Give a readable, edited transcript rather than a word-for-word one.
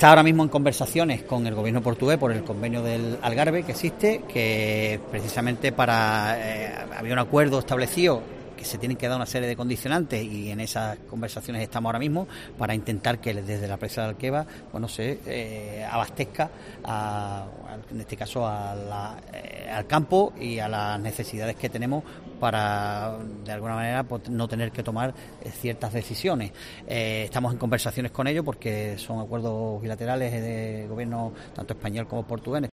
Está ahora mismo en conversaciones con el gobierno portugués por el convenio del Algarve que existe, que precisamente había un acuerdo establecido que se tienen que dar una serie de condicionantes, y en esas conversaciones estamos ahora mismo para intentar que desde la presa de Alqueva se abastezca en este caso al campo y a las necesidades que tenemos para de alguna manera no tener que tomar ciertas decisiones. Estamos en conversaciones con ellos porque son acuerdos bilaterales de gobierno tanto español como portugués.